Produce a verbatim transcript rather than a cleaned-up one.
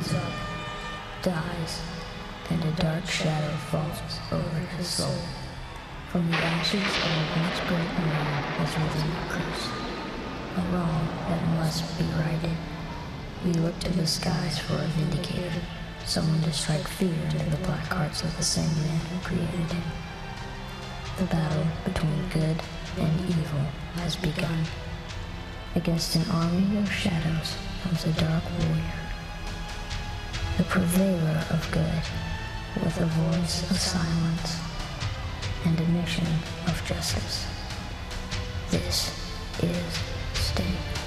rises up, dies, and a dark shadow falls over his soul. From the ashes of a once great man has risen a curse, a wrong that must be righted. We look to the skies for a vindicator, someone to strike fear into the black hearts of the same man who created him. The battle between good and evil has begun. Against an army of shadows comes a dark warrior, the purveyor of good, with a voice of silence and a mission of justice. This is Sting.